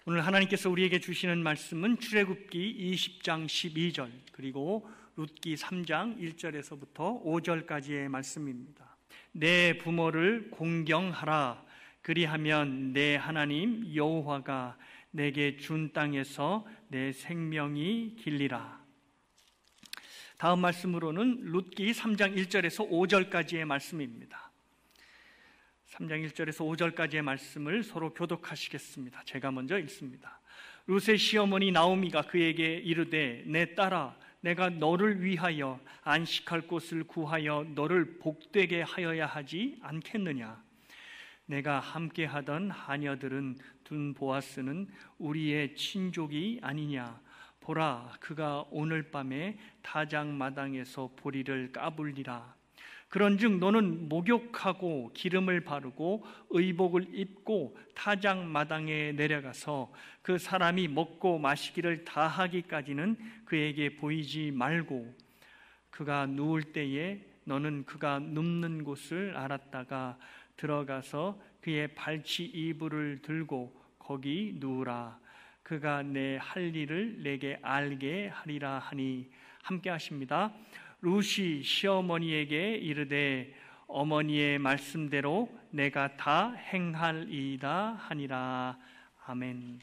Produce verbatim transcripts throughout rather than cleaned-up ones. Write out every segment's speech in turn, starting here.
오늘 하나님께서 우리에게 주시는 말씀은 출애굽기 이십 장 십이 절 그리고 룻기 삼 장 일 절에서부터 오 절까지의 말씀입니다. 내 부모를 공경하라. 그리하면 내 하나님 여호와가 내게 준 땅에서 내 생명이 길리라. 다음 말씀으로는 룻기 삼 장 일 절에서 오 절까지의 말씀입니다. 삼 장 일 절에서 오 절까지의 말씀을 서로 교독하시겠습니다. 제가 먼저 읽습니다. 룻의 시어머니 나오미가 그에게 이르되 내 딸아, 내가 너를 위하여 안식할 곳을 구하여 너를 복되게 하여야 하지 않겠느냐? 내가 함께하던 하녀들은 둔 보아스는 우리의 친족이 아니냐? 보라, 그가 오늘 밤에 타작마당에서 보리를 까불리라. 그런즉 너는 목욕하고 기름을 바르고 의복을 입고 타작마당에 내려가서 그 사람이 먹고 마시기를 다 하기까지는 그에게 보이지 말고, 그가 누울 때에 너는 그가 눕는 곳을 알았다가 들어가서 그의 발치 이불을 들고 거기 누우라. 그가 내 할 일을 내게 알게 하리라 하니. 함께 하십니다. 룻이 시어머니에게 이르되 어머니의 말씀대로 내가 다 행할이다 하니라. 아멘.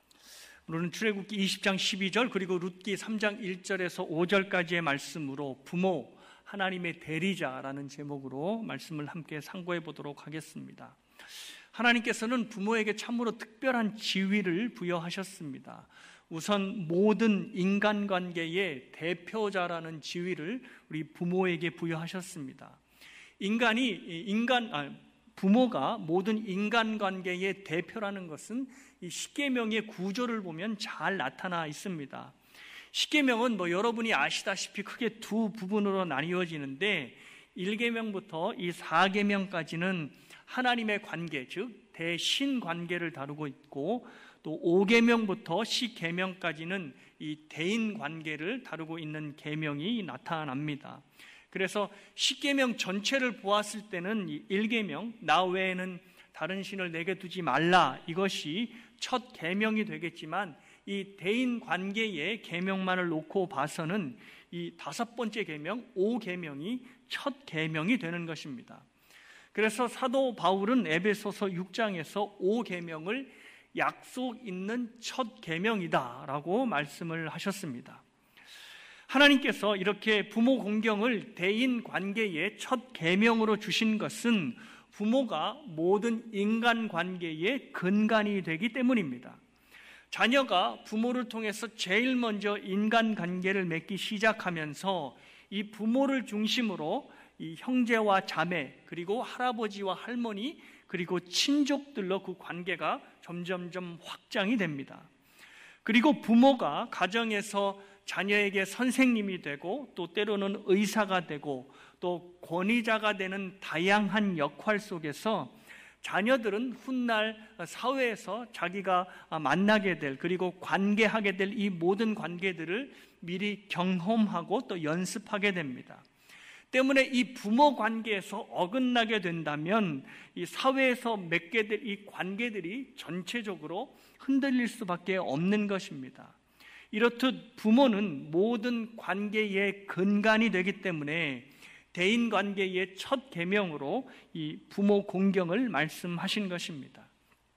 오늘은 출애굽기 이십 장 십이 절 그리고 룻기 삼 장 일 절에서 오 절까지의 말씀으로 부모, 하나님의 대리자라는 제목으로 말씀을 함께 상고해 보도록 하겠습니다. 하나님께서는 부모에게 참으로 특별한 지위를 부여하셨습니다. 우선 모든 인간관계의 대표자라는 지위를 우리 부모에게 부여하셨습니다. 인간이 인간 아, 부모가 모든 인간관계의 대표라는 것은 이 십계명의 구조를 보면 잘 나타나 있습니다. 십계명은 뭐 여러분이 아시다시피 크게 두 부분으로 나뉘어지는데 일 계명부터 이 사 계명까지는 하나님의 관계, 즉 대신 관계를 다루고 있고, 또 오 계명부터 십 계명까지는 이 대인 관계를 다루고 있는 계명이 나타납니다. 그래서 십 계명 전체를 보았을 때는 이 일 계명, 나 외에는 다른 신을 내게 두지 말라, 이것이 첫 계명이 되겠지만 이 대인 관계의 계명만을 놓고 봐서는 이 다섯 번째 계명, 오 계명이 첫 계명이 되는 것입니다. 그래서 사도 바울은 에베소서 육 장에서 오 계명을 약속 있는 첫 계명이다라고 말씀을 하셨습니다. 하나님께서 이렇게 부모 공경을 대인 관계의 첫 계명으로 주신 것은 부모가 모든 인간 관계의 근간이 되기 때문입니다. 자녀가 부모를 통해서 제일 먼저 인간 관계를 맺기 시작하면서 이 부모를 중심으로 이 형제와 자매, 그리고 할아버지와 할머니, 그리고 친족들로 그 관계가 점점점 확장이 됩니다. 그리고 부모가 가정에서 자녀에게 선생님이 되고, 또 때로는 의사가 되고, 또 권위자가 되는 다양한 역할 속에서 자녀들은 훗날 사회에서 자기가 만나게 될, 그리고 관계하게 될 이 모든 관계들을 미리 경험하고 또 연습하게 됩니다. 때문에 이 부모 관계에서 어긋나게 된다면 이 사회에서 맺게 될 이 관계들이 전체적으로 흔들릴 수밖에 없는 것입니다. 이렇듯 부모는 모든 관계의 근간이 되기 때문에 대인관계의 첫 계명으로 이 부모 공경을 말씀하신 것입니다.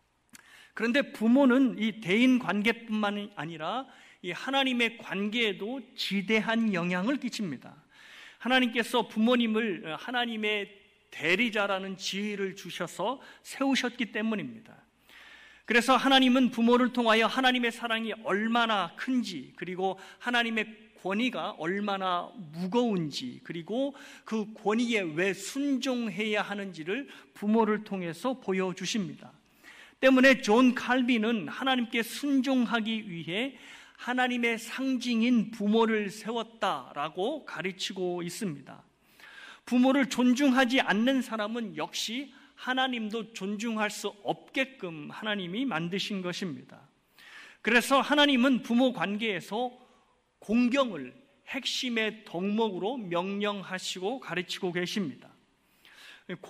그런데 부모는 이 대인관계뿐만 아니라 이 하나님의 관계에도 지대한 영향을 끼칩니다. 하나님께서 부모님을 하나님의 대리자라는 지위를 주셔서 세우셨기 때문입니다. 그래서 하나님은 부모를 통하여 하나님의 사랑이 얼마나 큰지, 그리고 하나님의 권위가 얼마나 무거운지, 그리고 그 권위에 왜 순종해야 하는지를 부모를 통해서 보여주십니다. 때문에 존 칼빈은 하나님께 순종하기 위해 하나님의 상징인 부모를 세웠다라고 가르치고 있습니다. 부모를 존중하지 않는 사람은 역시 하나님도 존중할 수 없게끔 하나님이 만드신 것입니다. 그래서 하나님은 부모 관계에서 공경을 핵심의 덕목으로 명령하시고 가르치고 계십니다.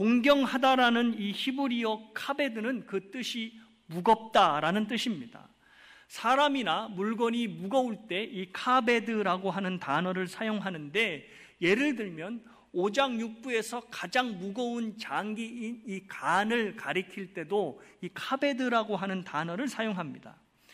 공경하다라는 이 히브리어 카베드는 그 뜻이 무겁다라는 뜻입니다. 사람이나 물건이 무거울 때 이 카베드라고 하는 단어를 사용하는데, 예를 들면 오장육부에서 가장 무거운 장기인 이 간을 가리킬 때도 이 카베드라고 하는 단어를 사용합니다.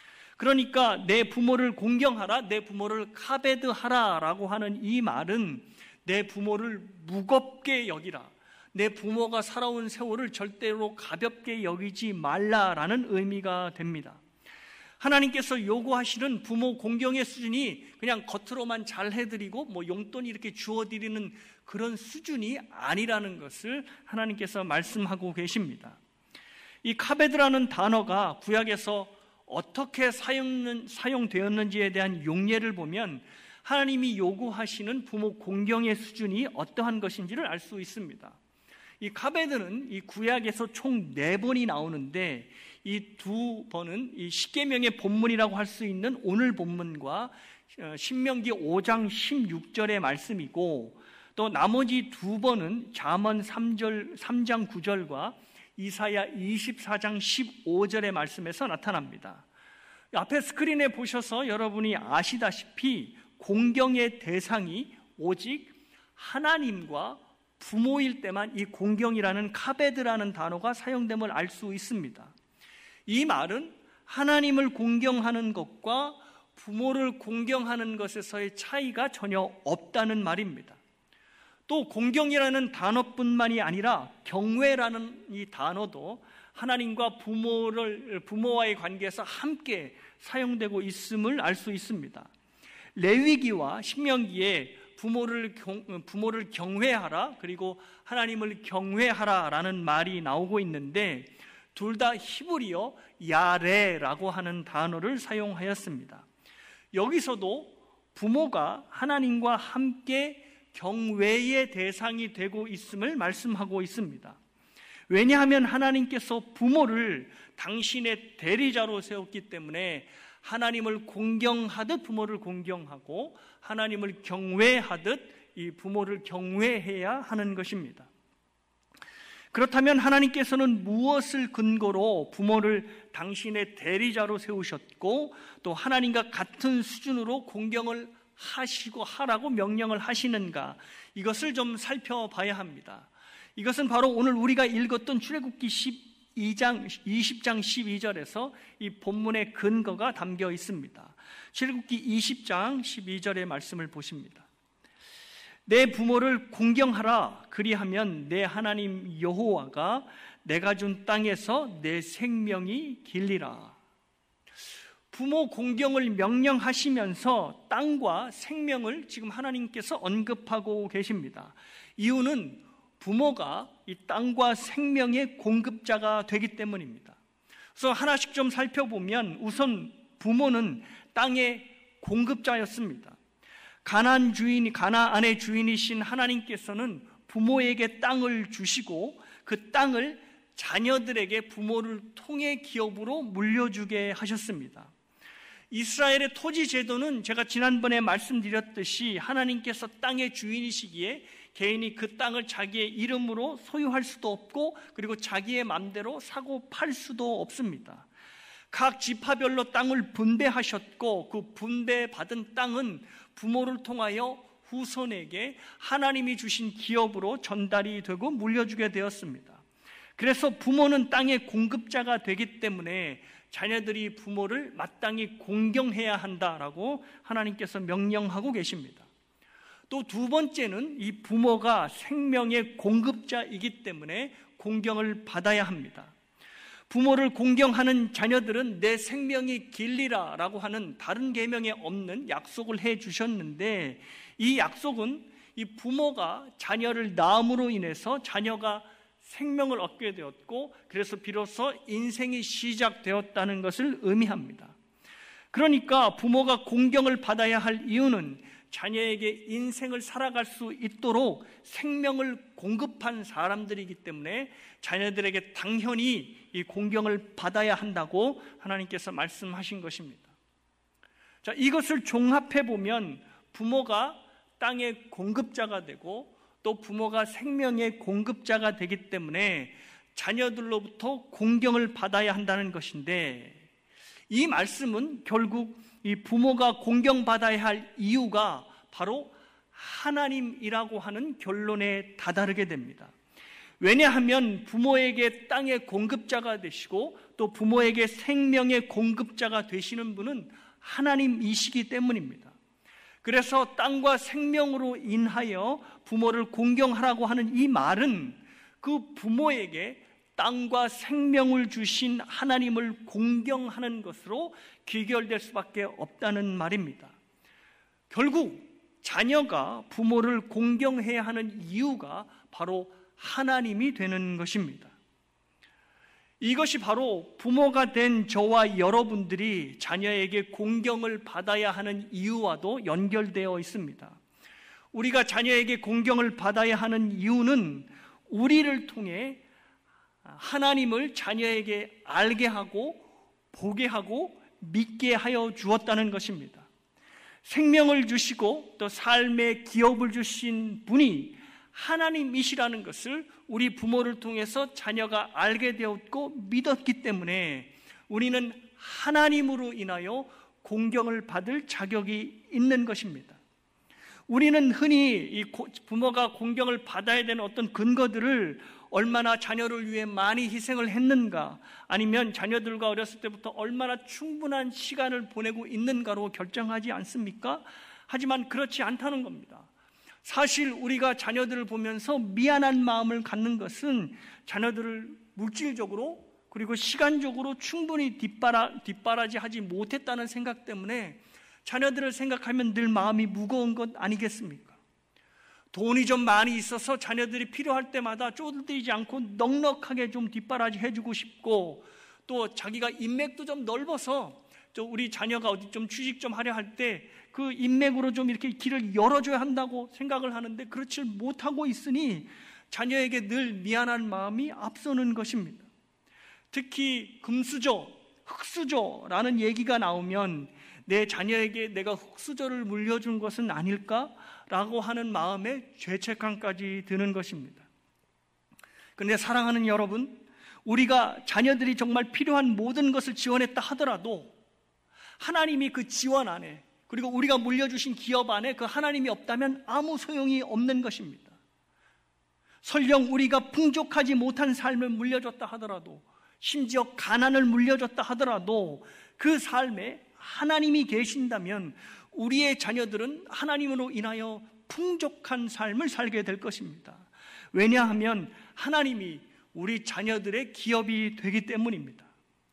그러니까 내 부모를 공경하라, 내 부모를 카베드하라 라고 하는 이 말은 내 부모를 무겁게 여기라, 내 부모가 살아온 세월을 절대로 가볍게 여기지 말라라는 의미가 됩니다. 하나님께서 요구하시는 부모 공경의 수준이 그냥 겉으로만 잘 해드리고 뭐 용돈 이렇게 주어드리는 그런 수준이 아니라는 것을 하나님께서 말씀하고 계십니다. 이 카베드라는 단어가 구약에서 어떻게 사용, 사용되었는지에 대한 용례를 보면 하나님이 요구하시는 부모 공경의 수준이 어떠한 것인지를 알 수 있습니다. 이 카베드는 이 구약에서 총 네 번이 나오는데, 이 두 번은 이 십계명의 본문이라고 할 수 있는 오늘 본문과 신명기 오 장 십육 절의 말씀이고, 또 나머지 두 번은 잠언 삼 절, 삼 장 구 절과 이사야 이십사 장 십오 절의 말씀에서 나타납니다. 앞에 스크린에 보셔서 여러분이 아시다시피 공경의 대상이 오직 하나님과 부모일 때만 이 공경이라는 카베드라는 단어가 사용됨을 알 수 있습니다. 이 말은 하나님을 공경하는 것과 부모를 공경하는 것에서의 차이가 전혀 없다는 말입니다. 또 공경이라는 단어뿐만이 아니라 경외라는 이 단어도 하나님과 부모를, 부모와의 관계에서 함께 사용되고 있음을 알 수 있습니다. 레위기와 신명기에 부모를, 경, 부모를 경외하라, 그리고 하나님을 경외하라 라는 말이 나오고 있는데, 둘 다 히브리어 야레라고 하는 단어를 사용하였습니다. 여기서도 부모가 하나님과 함께 경외의 대상이 되고 있음을 말씀하고 있습니다. 왜냐하면 하나님께서 부모를 당신의 대리자로 세웠기 때문에 하나님을 공경하듯 부모를 공경하고 하나님을 경외하듯 이 부모를 경외해야 하는 것입니다. 그렇다면 하나님께서는 무엇을 근거로 부모를 당신의 대리자로 세우셨고 또 하나님과 같은 수준으로 공경을 하시고 하라고 명령을 하시는가, 이것을 좀 살펴봐야 합니다. 이것은 바로 오늘 우리가 읽었던 출애굽기 십이 장, 이십 장 십이 절에서 이 본문의 근거가 담겨 있습니다. 출애굽기 이십 장 십이 절의 말씀을 보십니다. 내 부모를 공경하라, 그리하면 내 하나님 여호와가 내가 준 땅에서 내 생명이 길리라. 부모 공경을 명령하시면서 땅과 생명을 지금 하나님께서 언급하고 계십니다. 이유는 부모가 이 땅과 생명의 공급자가 되기 때문입니다. 그래서 하나씩 좀 살펴보면 우선 부모는 땅의 공급자였습니다. 가나안 주인, 가나안의 주인이신 하나님께서는 부모에게 땅을 주시고 그 땅을 자녀들에게 부모를 통해 기업으로 물려주게 하셨습니다. 이스라엘의 토지 제도는 제가 지난번에 말씀드렸듯이 하나님께서 땅의 주인이시기에 개인이 그 땅을 자기의 이름으로 소유할 수도 없고 그리고 자기의 마음대로 사고 팔 수도 없습니다. 각 지파별로 땅을 분배하셨고 그 분배받은 땅은 부모를 통하여 후손에게 하나님이 주신 기업으로 전달이 되고 물려주게 되었습니다. 그래서 부모는 땅의 공급자가 되기 때문에 자녀들이 부모를 마땅히 공경해야 한다라고 하나님께서 명령하고 계십니다. 또 두 번째는 이 부모가 생명의 공급자이기 때문에 공경을 받아야 합니다. 부모를 공경하는 자녀들은 내 생명이 길리라 라고 하는 다른 계명에 없는 약속을 해 주셨는데, 이 약속은 이 부모가 자녀를 낳음으로 인해서 자녀가 생명을 얻게 되었고 그래서 비로소 인생이 시작되었다는 것을 의미합니다. 그러니까 부모가 공경을 받아야 할 이유는 자녀에게 인생을 살아갈 수 있도록 생명을 공급한 사람들이기 때문에 자녀들에게 당연히 이 공경을 받아야 한다고 하나님께서 말씀하신 것입니다. 자, 이것을 종합해 보면 부모가 땅의 공급자가 되고 또 부모가 생명의 공급자가 되기 때문에 자녀들로부터 공경을 받아야 한다는 것인데, 이 말씀은 결국 이 부모가 공경받아야 할 이유가 바로 하나님이라고 하는 결론에 다다르게 됩니다. 왜냐하면 부모에게 땅의 공급자가 되시고 또 부모에게 생명의 공급자가 되시는 분은 하나님이시기 때문입니다. 그래서 땅과 생명으로 인하여 부모를 공경하라고 하는 이 말은 그 부모에게 땅과 생명을 주신 하나님을 공경하는 것으로 귀결될 수밖에 없다는 말입니다. 결국 자녀가 부모를 공경해야 하는 이유가 바로 하나님이 되는 것입니다. 이것이 바로 부모가 된 저와 여러분들이 자녀에게 공경을 받아야 하는 이유와도 연결되어 있습니다. 우리가 자녀에게 공경을 받아야 하는 이유는 우리를 통해 하나님을 자녀에게 알게 하고 보게 하고 믿게 하여 주었다는 것입니다. 생명을 주시고 또 삶의 기업을 주신 분이 하나님이시라는 것을 우리 부모를 통해서 자녀가 알게 되었고 믿었기 때문에 우리는 하나님으로 인하여 공경을 받을 자격이 있는 것입니다. 우리는 흔히 이 부모가 공경을 받아야 되는 어떤 근거들을 얼마나 자녀를 위해 많이 희생을 했는가, 아니면 자녀들과 어렸을 때부터 얼마나 충분한 시간을 보내고 있는가로 결정하지 않습니까? 하지만 그렇지 않다는 겁니다. 사실 우리가 자녀들을 보면서 미안한 마음을 갖는 것은 자녀들을 물질적으로 그리고 시간적으로 충분히 뒷바라, 뒷바라지하지 못했다는 생각 때문에 자녀들을 생각하면 늘 마음이 무거운 것 아니겠습니까? 돈이 좀 많이 있어서 자녀들이 필요할 때마다 쪼들리지 않고 넉넉하게 좀 뒷바라지 해주고 싶고, 또 자기가 인맥도 좀 넓어서 우리 자녀가 어디 좀 취직 좀 하려 할 때 그 인맥으로 좀 이렇게 길을 열어줘야 한다고 생각을 하는데 그렇지 못하고 있으니 자녀에게 늘 미안한 마음이 앞서는 것입니다. 특히 금수저, 흙수저라는 얘기가 나오면 내 자녀에게 내가 흙수저를 물려준 것은 아닐까라고 하는 마음에 죄책감까지 드는 것입니다. 그런데 사랑하는 여러분, 우리가 자녀들이 정말 필요한 모든 것을 지원했다 하더라도 하나님이 그 지원 안에, 그리고 우리가 물려주신 기업 안에 그 하나님이 없다면 아무 소용이 없는 것입니다. 설령 우리가 풍족하지 못한 삶을 물려줬다 하더라도, 심지어 가난을 물려줬다 하더라도 그 삶에 하나님이 계신다면 우리의 자녀들은 하나님으로 인하여 풍족한 삶을 살게 될 것입니다. 왜냐하면 하나님이 우리 자녀들의 기업이 되기 때문입니다.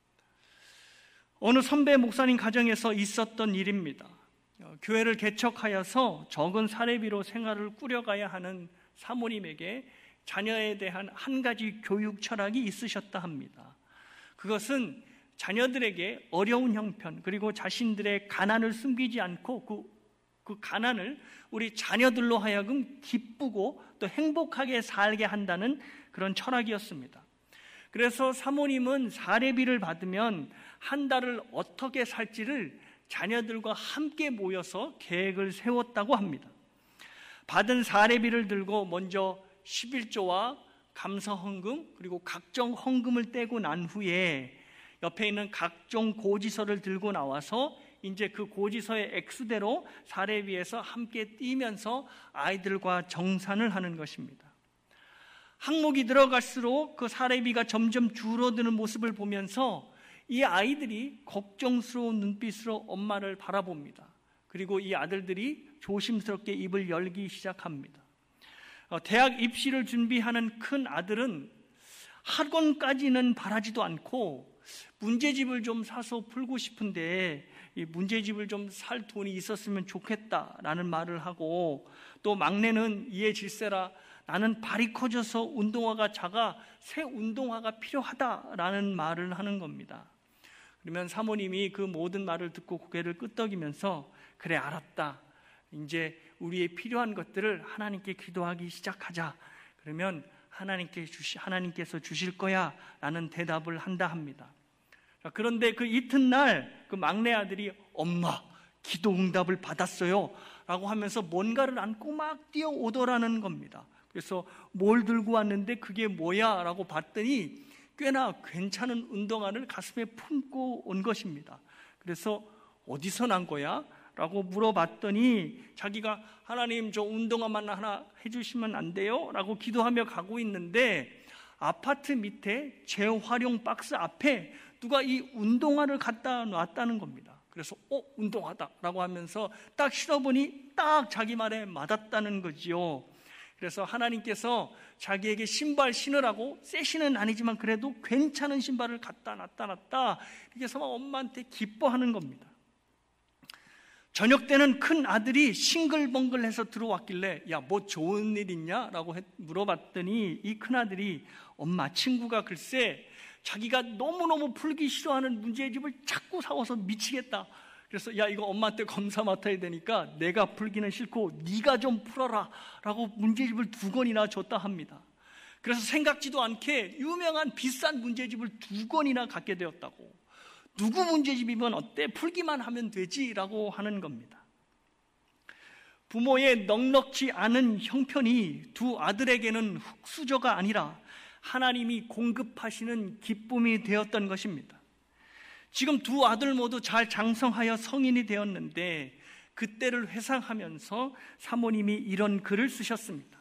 어느 선배 목사님 가정에서 있었던 일입니다. 교회를 개척하여서 적은 사례비로 생활을 꾸려가야 하는 사모님에게 자녀에 대한 한 가지 교육 철학이 있으셨다 합니다. 그것은 자녀들에게 어려운 형편, 그리고 자신들의 가난을 숨기지 않고 그, 그 가난을 우리 자녀들로 하여금 기쁘고 또 행복하게 살게 한다는 그런 철학이었습니다. 그래서 사모님은 사례비를 받으면 한 달을 어떻게 살지를 자녀들과 함께 모여서 계획을 세웠다고 합니다. 받은 사례비를 들고 먼저 십일조와 감사헌금 그리고 각종 헌금을 떼고 난 후에 옆에 있는 각종 고지서를 들고 나와서 이제 그 고지서의 액수대로 사례비에서 함께 띄면서 아이들과 정산을 하는 것입니다. 항목이 들어갈수록 그 사례비가 점점 줄어드는 모습을 보면서 이 아이들이 걱정스러운 눈빛으로 엄마를 바라봅니다. 그리고 이 아들들이 조심스럽게 입을 열기 시작합니다. 대학 입시를 준비하는 큰 아들은 학원까지는 바라지도 않고 문제집을 좀 사서 풀고 싶은데 이 문제집을 좀 살 돈이 있었으면 좋겠다라는 말을 하고, 또 막내는 이에 질세라 나는 발이 커져서 운동화가 작아 새 운동화가 필요하다라는 말을 하는 겁니다. 그러면 사모님이 그 모든 말을 듣고 고개를 끄덕이면서 그래 알았다, 이제 우리의 필요한 것들을 하나님께 기도하기 시작하자. 그러면 하나님께 주시, 하나님께서 주실 거야 라는 대답을 한다 합니다. 그런데 그 이튿날 그 막내 아들이 엄마 기도 응답을 받았어요 라고 하면서 뭔가를 안고 막 뛰어오더라는 겁니다. 그래서 뭘 들고 왔는데 그게 뭐야 라고 봤더니 꽤나 괜찮은 운동화를 가슴에 품고 온 것입니다. 그래서 어디서 난 거야? 라고 물어봤더니 자기가 하나님 저 운동화만 하나 해주시면 안 돼요? 라고 기도하며 가고 있는데 아파트 밑에 재활용 박스 앞에 누가 이 운동화를 갖다 놨다는 겁니다. 그래서 어? 운동화다 라고 하면서 딱 신어보니 딱 자기 말에 맞았다는 거지요. 그래서 하나님께서 자기에게 신발 신으라고 새 신은 아니지만 그래도 괜찮은 신발을 갖다 놨다 놨다 이렇게 해서 막 엄마한테 기뻐하는 겁니다. 저녁 때는 큰 아들이 싱글벙글해서 들어왔길래 야, 뭐 좋은 일 있냐? 라고 물어봤더니 이 큰 아들이 엄마, 친구가 글쎄 자기가 너무너무 풀기 싫어하는 문제집을 자꾸 사와서 미치겠다. 그래서 야, 이거 엄마한테 검사 맡아야 되니까 내가 풀기는 싫고 네가 좀 풀어라 라고 문제집을 두 권이나 줬다 합니다. 그래서 생각지도 않게 유명한 비싼 문제집을 두 권이나 갖게 되었다고. 누구 문제집이면 어때? 풀기만 하면 되지 라고 하는 겁니다. 부모의 넉넉지 않은 형편이 두 아들에게는 흙수저가 아니라 하나님이 공급하시는 기쁨이 되었던 것입니다. 지금 두 아들 모두 잘 장성하여 성인이 되었는데 그때를 회상하면서 사모님이 이런 글을 쓰셨습니다.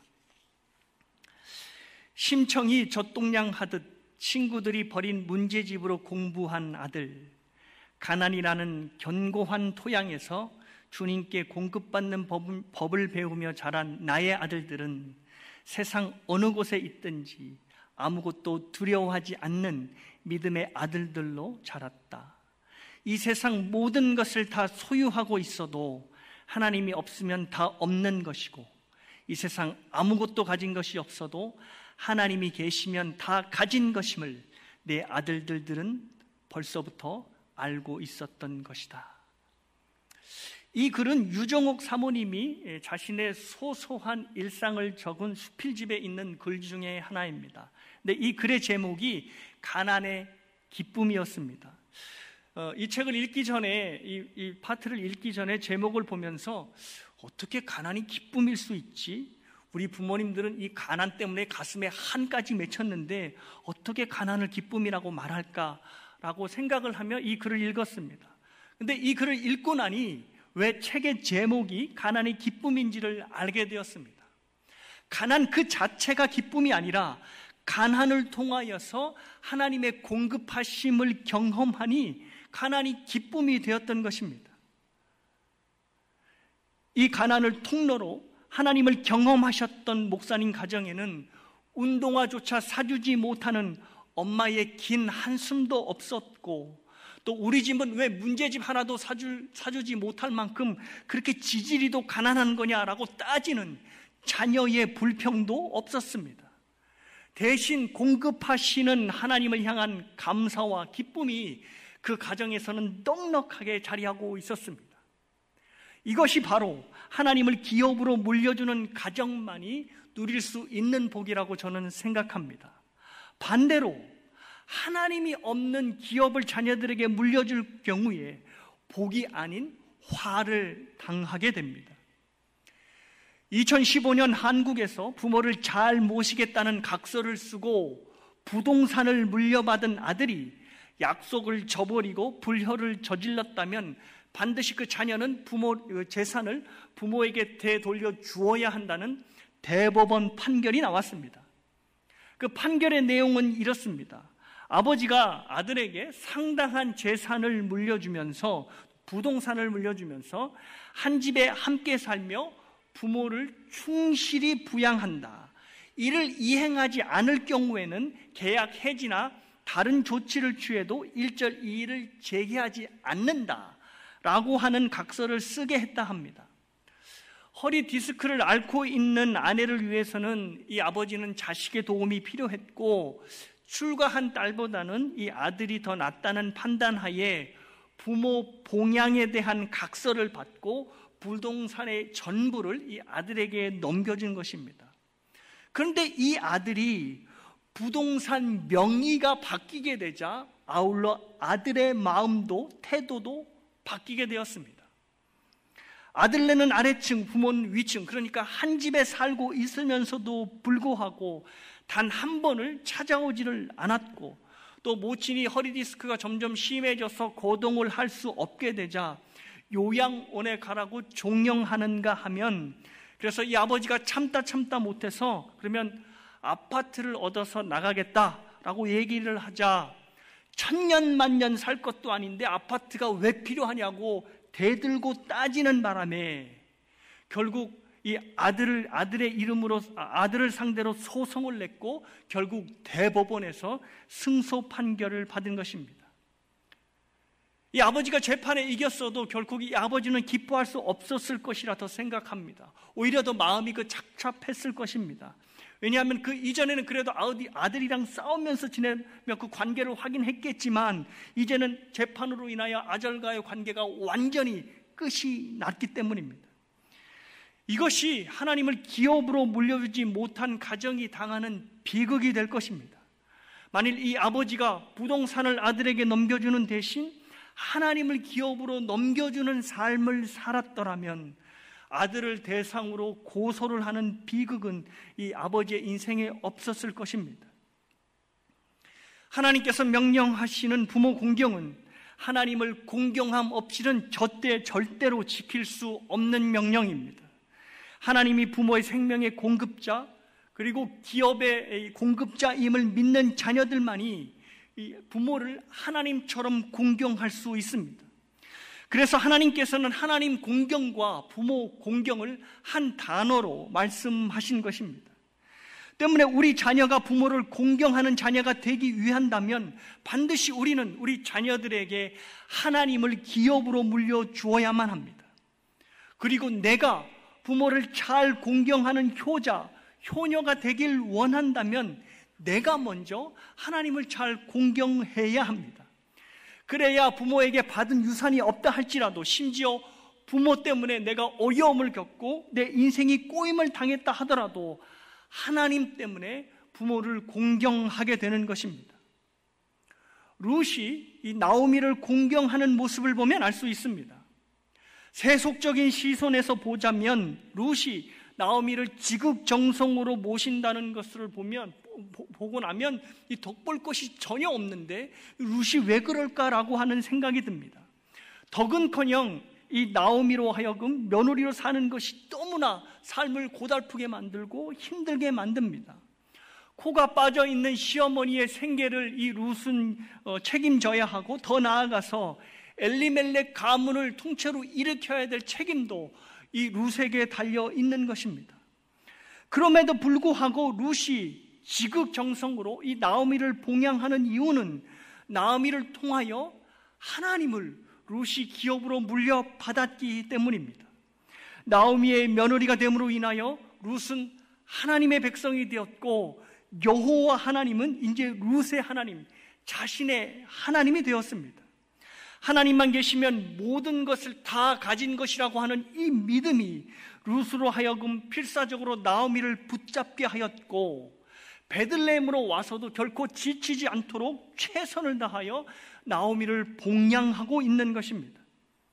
심청이 젖동냥하듯 친구들이 버린 문제집으로 공부한 아들, 가난이라는 견고한 토양에서 주님께 공급받는 법을 배우며 자란 나의 아들들은 세상 어느 곳에 있든지 아무것도 두려워하지 않는 믿음의 아들들로 자랐다. 이 세상 모든 것을 다 소유하고 있어도 하나님이 없으면 다 없는 것이고, 이 세상 아무것도 가진 것이 없어도 하나님이 계시면 다 가진 것임을 내 아들들들은 벌써부터 알고 있었던 것이다. 이 글은 유정옥 사모님이 자신의 소소한 일상을 적은 수필집에 있는 글 중에 하나입니다. 근데 이 글의 제목이 가난의 기쁨이었습니다. 어, 이 책을 읽기 전에, 이, 이 파트를 읽기 전에 제목을 보면서 어떻게 가난이 기쁨일 수 있지? 우리 부모님들은 이 가난 때문에 가슴에 한까지 맺혔는데 어떻게 가난을 기쁨이라고 말할까라고 생각을 하며 이 글을 읽었습니다. 근데 이 글을 읽고 나니 왜 책의 제목이 가난의 기쁨인지를 알게 되었습니다. 가난 그 자체가 기쁨이 아니라 가난을 통하여서 하나님의 공급하심을 경험하니 가난이 기쁨이 되었던 것입니다. 이 가난을 통로로 하나님을 경험하셨던 목사님 가정에는 운동화조차 사주지 못하는 엄마의 긴 한숨도 없었고, 또 우리 집은 왜 문제집 하나도 사주, 사주지 못할 만큼 그렇게 지지리도 가난한 거냐라고 따지는 자녀의 불평도 없었습니다. 대신 공급하시는 하나님을 향한 감사와 기쁨이 그 가정에서는 넉넉하게 자리하고 있었습니다. 이것이 바로 하나님을 기업으로 물려주는 가정만이 누릴 수 있는 복이라고 저는 생각합니다. 반대로 하나님이 없는 기업을 자녀들에게 물려줄 경우에 복이 아닌 화를 당하게 됩니다. 이천십오 년 한국에서 부모를 잘 모시겠다는 각서를 쓰고 부동산을 물려받은 아들이 약속을 저버리고 불효를 저질렀다면 반드시 그 자녀는 부모 재산을 부모에게 되돌려 주어야 한다는 대법원 판결이 나왔습니다. 그 판결의 내용은 이렇습니다. 아버지가 아들에게 상당한 재산을 물려주면서, 부동산을 물려주면서 한 집에 함께 살며 부모를 충실히 부양한다. 이를 이행하지 않을 경우에는 계약 해지나 다른 조치를 취해도 일절 이의를 제기하지 않는다 라고 하는 각서를 쓰게 했다 합니다. 허리 디스크를 앓고 있는 아내를 위해서는 이 아버지는 자식의 도움이 필요했고, 출가한 딸보다는 이 아들이 더 낫다는 판단하에 부모 봉양에 대한 각서를 받고 부동산의 전부를 이 아들에게 넘겨준 것입니다. 그런데 이 아들이 부동산 명의가 바뀌게 되자 아울러 아들의 마음도 태도도 바뀌게 되었습니다. 아들네는 아래층, 부모는 위층, 그러니까 한 집에 살고 있으면서도 불구하고 단 한 번을 찾아오지를 않았고, 또 모친이 허리 디스크가 점점 심해져서 거동을 할 수 없게 되자 요양원에 가라고 종용하는가 하면, 그래서 이 아버지가 참다 참다 못해서 그러면 아파트를 얻어서 나가겠다라고 얘기를 하자, 천년만년 살 것도 아닌데 아파트가 왜 필요하냐고 대들고 따지는 바람에 결국 이 아들을 아들의 이름으로 아들을 상대로 소송을 냈고 결국 대법원에서 승소 판결을 받은 것입니다. 이 아버지가 재판에 이겼어도 결국 이 아버지는 기뻐할 수 없었을 것이라 더 생각합니다. 오히려 더 마음이 그 착잡했을 것입니다. 왜냐하면 그 이전에는 그래도 아들이랑 싸우면서 지내며 그 관계를 확인했겠지만 이제는 재판으로 인하여 아들과의 관계가 완전히 끝이 났기 때문입니다. 이것이 하나님을 기업으로 물려주지 못한 가정이 당하는 비극이 될 것입니다. 만일 이 아버지가 부동산을 아들에게 넘겨주는 대신 하나님을 기업으로 넘겨주는 삶을 살았더라면 아들을 대상으로 고소를 하는 비극은 이 아버지의 인생에 없었을 것입니다. 하나님께서 명령하시는 부모 공경은 하나님을 공경함 없이는 절대 절대로 지킬 수 없는 명령입니다. 하나님이 부모의 생명의 공급자 그리고 기업의 공급자임을 믿는 자녀들만이 이 부모를 하나님처럼 공경할 수 있습니다. 그래서 하나님께서는 하나님 공경과 부모 공경을 한 단어로 말씀하신 것입니다. 때문에 우리 자녀가 부모를 공경하는 자녀가 되기 위한다면 반드시 우리는 우리 자녀들에게 하나님을 기업으로 물려주어야만 합니다. 그리고 내가 부모를 잘 공경하는 효자, 효녀가 되길 원한다면 내가 먼저 하나님을 잘 공경해야 합니다. 그래야 부모에게 받은 유산이 없다 할지라도 심지어 부모 때문에 내가 어려움을 겪고 내 인생이 꼬임을 당했다 하더라도 하나님 때문에 부모를 공경하게 되는 것입니다. 룻이 이 나오미를 공경하는 모습을 보면 알 수 있습니다. 세속적인 시선에서 보자면 룻이 나오미를 지극정성으로 모신다는 것을 보면 보고 나면 이 덕볼 것이 전혀 없는데 룻이 왜 그럴까라고 하는 생각이 듭니다. 덕은커녕 이 나오미로 하여금 며느리로 사는 것이 너무나 삶을 고달프게 만들고 힘들게 만듭니다. 코가 빠져있는 시어머니의 생계를 이 룻은 책임져야 하고 더 나아가서 엘리멜렉 가문을 통째로 일으켜야 될 책임도 이 룻에게 달려 있는 것입니다. 그럼에도 불구하고 룻이 지극정성으로 이 나오미를 봉양하는 이유는 나오미를 통하여 하나님을 룻이 기업으로 물려받았기 때문입니다. 나오미의 며느리가 됨으로 인하여 룻은 하나님의 백성이 되었고 여호와 하나님은 이제 룻의 하나님, 자신의 하나님이 되었습니다. 하나님만 계시면 모든 것을 다 가진 것이라고 하는 이 믿음이 룻으로 하여금 필사적으로 나오미를 붙잡게 하였고 베들레헴으로 와서도 결코 지치지 않도록 최선을 다하여 나오미를 봉양하고 있는 것입니다.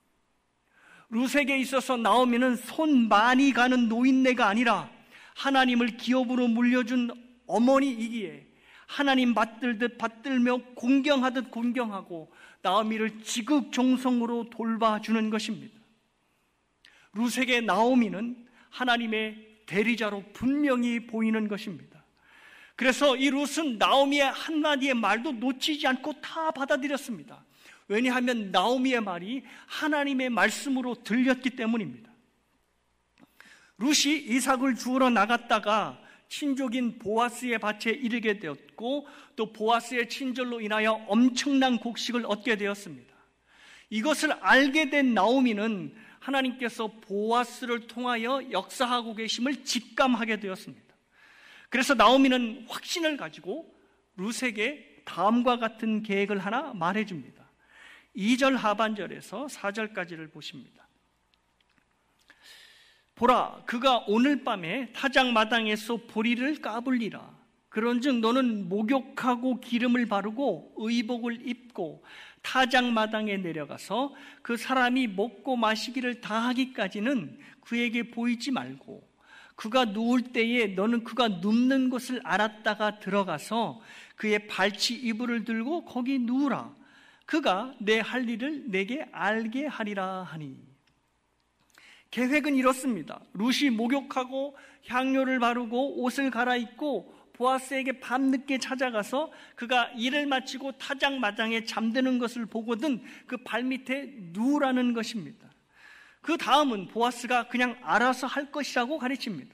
룻에게 있어서 나오미는 손 많이 가는 노인네가 아니라 하나님을 기업으로 물려준 어머니이기에 하나님 받들듯 받들며 공경하듯 공경하고 나오미를 지극정성으로 돌봐주는 것입니다. 룻에게 나오미는 하나님의 대리자로 분명히 보이는 것입니다. 그래서 이 룻은 나오미의 한마디의 말도 놓치지 않고 다 받아들였습니다. 왜냐하면 나오미의 말이 하나님의 말씀으로 들렸기 때문입니다. 룻이 이삭을 주우러 나갔다가 친족인 보아스의 밭에 이르게 되었고 또 보아스의 친절로 인하여 엄청난 곡식을 얻게 되었습니다. 이것을 알게 된 나오미는 하나님께서 보아스를 통하여 역사하고 계심을 직감하게 되었습니다. 그래서 나오미는 확신을 가지고 룻에게 다음과 같은 계획을 하나 말해줍니다. 이 절 하반절에서 사 절까지를 보십니다. 보라, 그가 오늘 밤에 타작마당에서 보리를 까불리라. 그런즉 너는 목욕하고 기름을 바르고 의복을 입고 타작마당에 내려가서 그 사람이 먹고 마시기를 다하기까지는 그에게 보이지 말고 그가 누울 때에 너는 그가 눕는 곳을 알았다가 들어가서 그의 발치 이불을 들고 거기 누우라. 그가 내 할 일을 내게 알게 하리라 하니. 계획은 이렇습니다. 룻이 목욕하고 향료를 바르고 옷을 갈아입고 보아스에게 밤늦게 찾아가서 그가 일을 마치고 타작마당에 잠드는 것을 보거든 그 발밑에 누우라는 것입니다. 그 다음은 보아스가 그냥 알아서 할 것이라고 가르칩니다.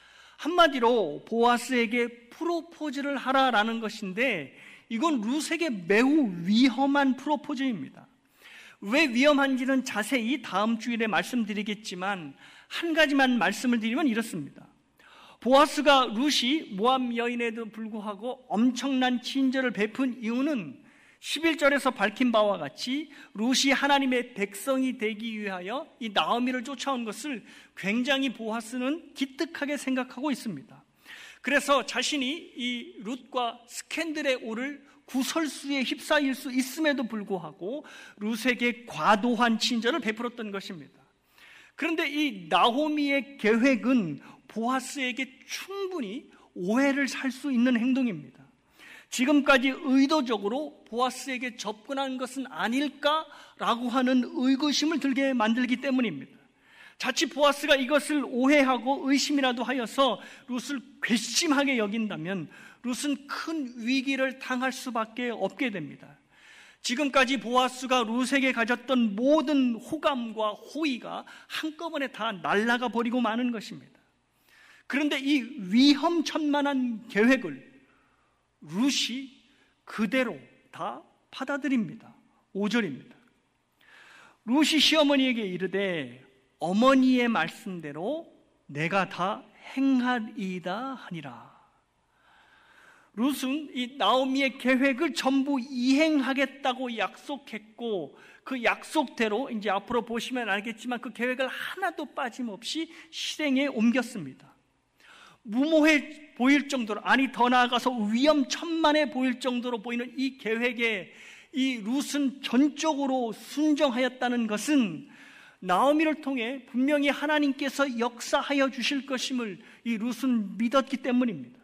한마디로 보아스에게 프로포즈를 하라라는 것인데, 이건 룻에게 매우 위험한 프로포즈입니다. 왜 위험한지는 자세히 다음 주일에 말씀드리겠지만 한 가지만 말씀을 드리면 이렇습니다. 보아스가 룻이 모압 여인에도 불구하고 엄청난 친절을 베푼 이유는 십일 절에서 밝힌 바와 같이 룻이 하나님의 백성이 되기 위하여 이 나오미를 쫓아온 것을 굉장히 보아스는 기특하게 생각하고 있습니다. 그래서 자신이 이 룻과 스캔들에 오를 구설수에 휩싸일 수 있음에도 불구하고 룻에게 과도한 친절을 베풀었던 것입니다. 그런데 이 나오미의 계획은 보아스에게 충분히 오해를 살 수 있는 행동입니다. 지금까지 의도적으로 보아스에게 접근한 것은 아닐까라고 하는 의구심을 들게 만들기 때문입니다. 자칫 보아스가 이것을 오해하고 의심이라도 하여서 룻을 괘씸하게 여긴다면 룻은 큰 위기를 당할 수밖에 없게 됩니다. 지금까지 보아스가 룻에게 가졌던 모든 호감과 호의가 한꺼번에 다 날아가 버리고 마는 것입니다. 그런데 이 위험천만한 계획을 룻이 그대로 다 받아들입니다. 오 절입니다. 룻이 시어머니에게 이르되 어머니의 말씀대로 내가 다 행하리이다 하니라. 룻은 이 나오미의 계획을 전부 이행하겠다고 약속했고, 그 약속대로 이제 앞으로 보시면 알겠지만 그 계획을 하나도 빠짐없이 실행에 옮겼습니다. 무모해 보일 정도로, 아니 더 나아가서 위험천만해 보일 정도로 보이는 이 계획에 이 룻은 전적으로 순종하였다는 것은 나오미를 통해 분명히 하나님께서 역사하여 주실 것임을 이 룻은 믿었기 때문입니다.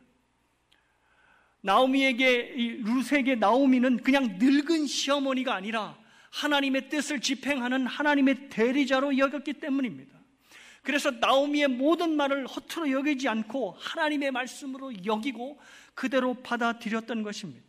나오미에게, 이 룻에게 나오미는 그냥 늙은 시어머니가 아니라 하나님의 뜻을 집행하는 하나님의 대리자로 여겼기 때문입니다. 그래서 나오미의 모든 말을 허투루 여기지 않고 하나님의 말씀으로 여기고 그대로 받아들였던 것입니다.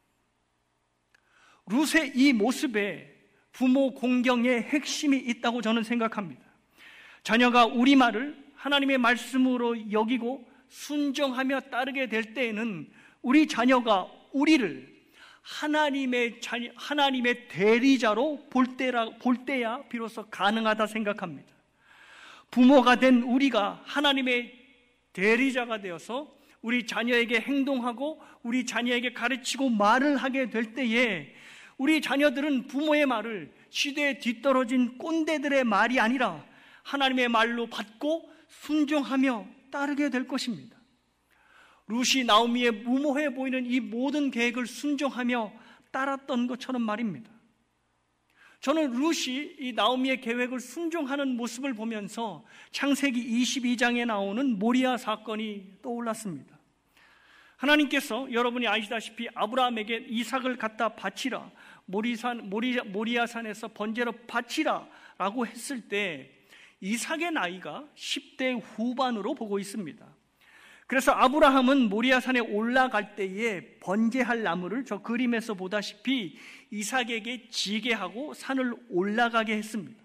룻의 이 모습에 부모 공경의 핵심이 있다고 저는 생각합니다. 자녀가 우리 말을 하나님의 말씀으로 여기고 순종하며 따르게 될 때에는 우리 자녀가 우리를 하나님의 자녀, 하나님의 대리자로 볼 때라 볼 때야 비로소 가능하다 생각합니다. 부모가 된 우리가 하나님의 대리자가 되어서 우리 자녀에게 행동하고 우리 자녀에게 가르치고 말을 하게 될 때에 우리 자녀들은 부모의 말을 시대에 뒤떨어진 꼰대들의 말이 아니라 하나님의 말로 받고 순종하며 따르게 될 것입니다. 룻이 나오미의 무모해 보이는 이 모든 계획을 순종하며 따랐던 것처럼 말입니다. 저는 룻이 이 나오미의 계획을 순종하는 모습을 보면서 창세기 이십이 장에 나오는 모리아 사건이 떠올랐습니다. 하나님께서 여러분이 아시다시피 아브라함에게 이삭을 갖다 바치라, 모리산, 모리, 모리아산에서 번제로 바치라 라고 했을 때 이삭의 나이가 십 대 후반으로 보고 있습니다. 그래서 아브라함은 모리아산에 올라갈 때에 번제할 나무를 저 그림에서 보다시피 이삭에게 지게 하고 산을 올라가게 했습니다.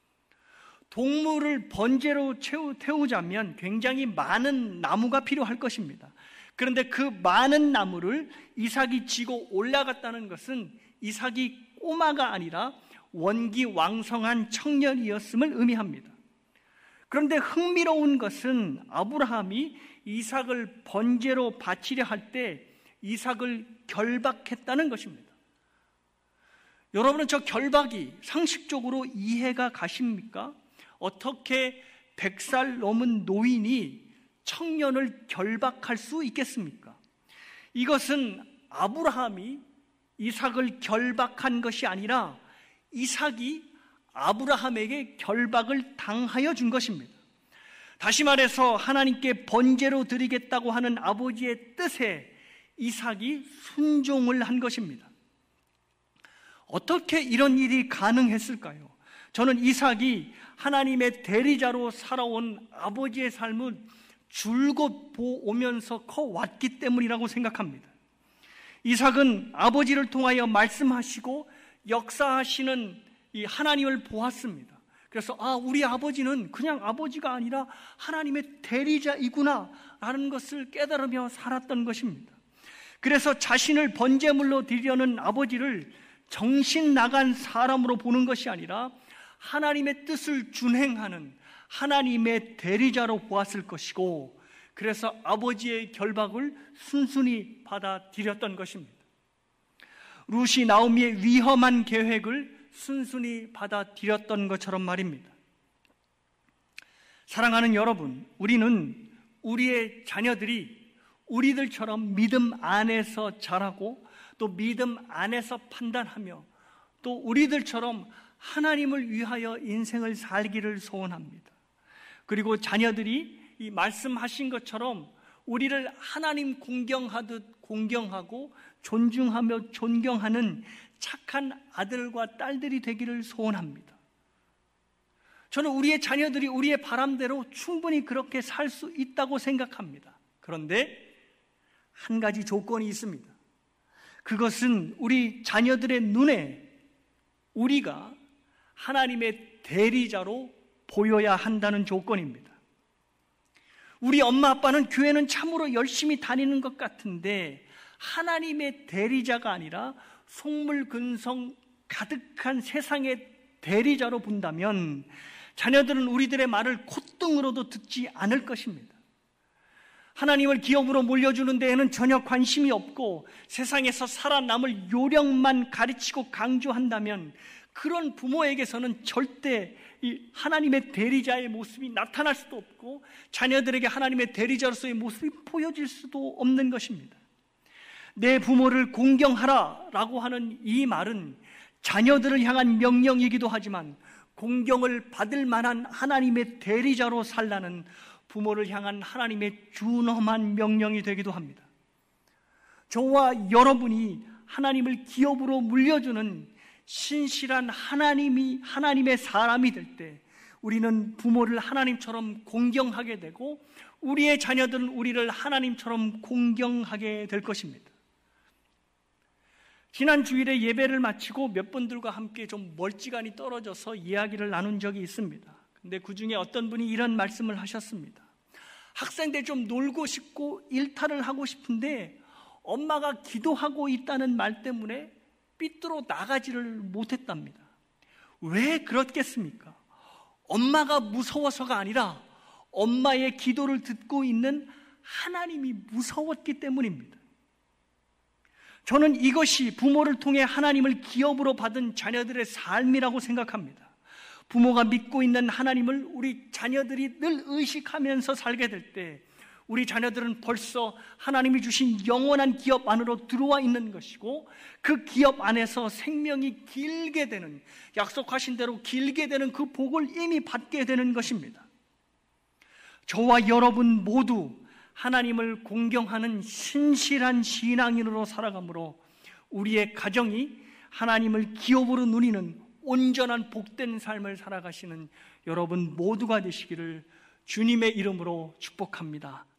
동물을 번제로 태우자면 굉장히 많은 나무가 필요할 것입니다. 그런데 그 많은 나무를 이삭이 지고 올라갔다는 것은 이삭이 꼬마가 아니라 원기왕성한 청년이었음을 의미합니다. 그런데 흥미로운 것은 아브라함이 이삭을 번제로 바치려 할 때 이삭을 결박했다는 것입니다. 여러분은 저 결박이 상식적으로 이해가 가십니까? 어떻게 백 살 넘은 노인이 청년을 결박할 수 있겠습니까? 이것은 아브라함이 이삭을 결박한 것이 아니라 이삭이 아브라함에게 결박을 당하여 준 것입니다. 다시 말해서 하나님께 번제로 드리겠다고 하는 아버지의 뜻에 이삭이 순종을 한 것입니다. 어떻게 이런 일이 가능했을까요? 저는 이삭이 하나님의 대리자로 살아온 아버지의 삶을 줄곧 보오면서 커왔기 때문이라고 생각합니다. 이삭은 아버지를 통하여 말씀하시고 역사하시는 이 하나님을 보았습니다. 그래서 아, 우리 아버지는 그냥 아버지가 아니라 하나님의 대리자이구나 라는 것을 깨달으며 살았던 것입니다. 그래서 자신을 번제물로 드리려는 아버지를 정신 나간 사람으로 보는 것이 아니라 하나님의 뜻을 준행하는 하나님의 대리자로 보았을 것이고, 그래서 아버지의 결박을 순순히 받아들였던 것입니다. 룻이 나오미의 위험한 계획을 순순히 받아들였던 것처럼 말입니다. 사랑하는 여러분, 우리는 우리의 자녀들이 우리들처럼 믿음 안에서 자라고 또 믿음 안에서 판단하며 또 우리들처럼 하나님을 위하여 인생을 살기를 소원합니다. 그리고 자녀들이 이 말씀하신 것처럼 우리를 하나님 공경하듯 공경하고 존중하며 존경하는 착한 아들과 딸들이 되기를 소원합니다. 저는 우리의 자녀들이 우리의 바람대로 충분히 그렇게 살 수 있다고 생각합니다. 그런데 한 가지 조건이 있습니다. 그것은 우리 자녀들의 눈에 우리가 하나님의 대리자로 보여야 한다는 조건입니다. 우리 엄마 아빠는 교회는 참으로 열심히 다니는 것 같은데 하나님의 대리자가 아니라 속물근성 가득한 세상의 대리자로 본다면 자녀들은 우리들의 말을 콧등으로도 듣지 않을 것입니다. 하나님을 기업으로 물려주는 데에는 전혀 관심이 없고 세상에서 살아남을 요령만 가르치고 강조한다면 그런 부모에게서는 절대 이 하나님의 대리자의 모습이 나타날 수도 없고 자녀들에게 하나님의 대리자로서의 모습이 보여질 수도 없는 것입니다. 내 부모를 공경하라 라고 하는 이 말은 자녀들을 향한 명령이기도 하지만 공경을 받을 만한 하나님의 대리자로 살라는 부모를 향한 하나님의 준엄한 명령이 되기도 합니다. 저와 여러분이 하나님을 기업으로 물려주는 신실한 하나님이 하나님의 사람이 될 때 우리는 부모를 하나님처럼 공경하게 되고 우리의 자녀들은 우리를 하나님처럼 공경하게 될 것입니다. 지난 주일에 예배를 마치고 몇 분들과 함께 좀 멀찌감이 떨어져서 이야기를 나눈 적이 있습니다. 근데 그 중에 어떤 분이 이런 말씀을 하셨습니다. 학생들 좀 놀고 싶고 일탈을 하고 싶은데 엄마가 기도하고 있다는 말 때문에 삐뚤어 나가지를 못했답니다. 왜 그렇겠습니까? 엄마가 무서워서가 아니라 엄마의 기도를 듣고 있는 하나님이 무서웠기 때문입니다. 저는 이것이 부모를 통해 하나님을 기업으로 받은 자녀들의 삶이라고 생각합니다. 부모가 믿고 있는 하나님을 우리 자녀들이 늘 의식하면서 살게 될 때 우리 자녀들은 벌써 하나님이 주신 영원한 기업 안으로 들어와 있는 것이고 그 기업 안에서 생명이 길게 되는, 약속하신 대로 길게 되는 그 복을 이미 받게 되는 것입니다. 저와 여러분 모두 하나님을 공경하는 신실한 신앙인으로 살아가므로 우리의 가정이 하나님을 기업으로 누리는 온전한 복된 삶을 살아가시는 여러분 모두가 되시기를 주님의 이름으로 축복합니다.